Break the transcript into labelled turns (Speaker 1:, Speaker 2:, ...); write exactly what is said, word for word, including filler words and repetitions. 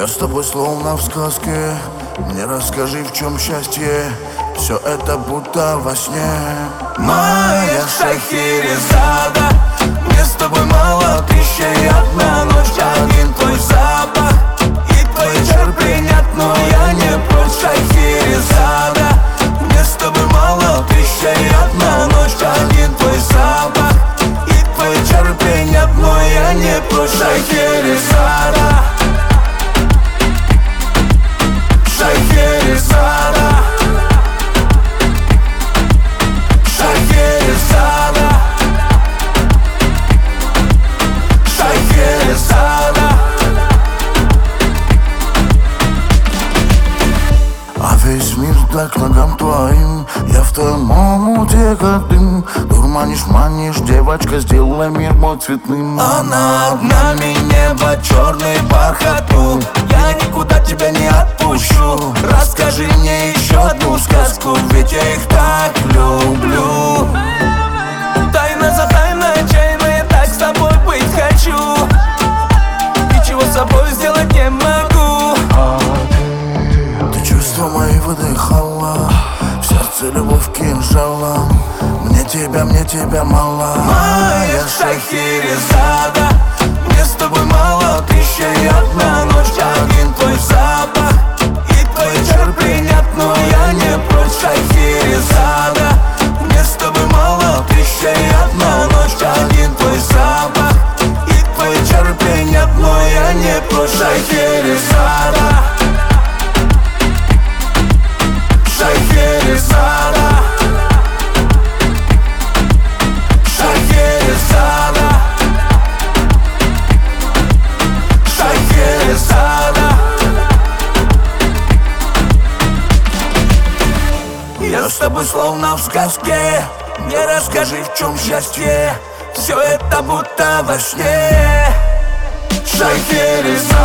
Speaker 1: Я с тобой словно в сказке. Мне расскажи, в чем счастье. Все это будто во сне.
Speaker 2: Моя Шахерезада, мне с тобой мало, тысяча и одна ночь. Один твой запах и твой чар принят, но я не прочь. Шахерезада, мне с тобой мало, тысяча и одна ночь. Один твой запах и твой чар принят, но я не прочь. Шахерезада, Шахерезада, Шахерезада, Шахерезада.
Speaker 1: А весь мир так к ногам твоим. Я в твоем омуте как дым. Дурманишь, манишь, девочка, сделай мир мой цветным.
Speaker 2: А над нами небо, черный бархату. Я никуда тебя не отпущу. Расскажи мне еще одну сказку, ведь я их так люблю. Тайна за тайной, отчаянно я так с тобой быть хочу. Ничего с собой сделать не могу.
Speaker 1: Ты чувства мои выдыхала, в сердце любовь кинжалом. Мне тебя, мне тебя мало.
Speaker 2: Моя Шахерезада, мне с тобой мало, тысяча и одна ночь. Один твой запах и твой чар принят, но я не прочь. Шахерезада, мне с тобой мало, тысяча и одна ночь. Один твой запах и твой чар принят, но я не прочь. Шахерезада, Шахерезада, Шахерезада, Шахерезада. Я с тобой словно в сказке. Мне расскажи, в чем счастье. Все это будто во сне. Шахерезада.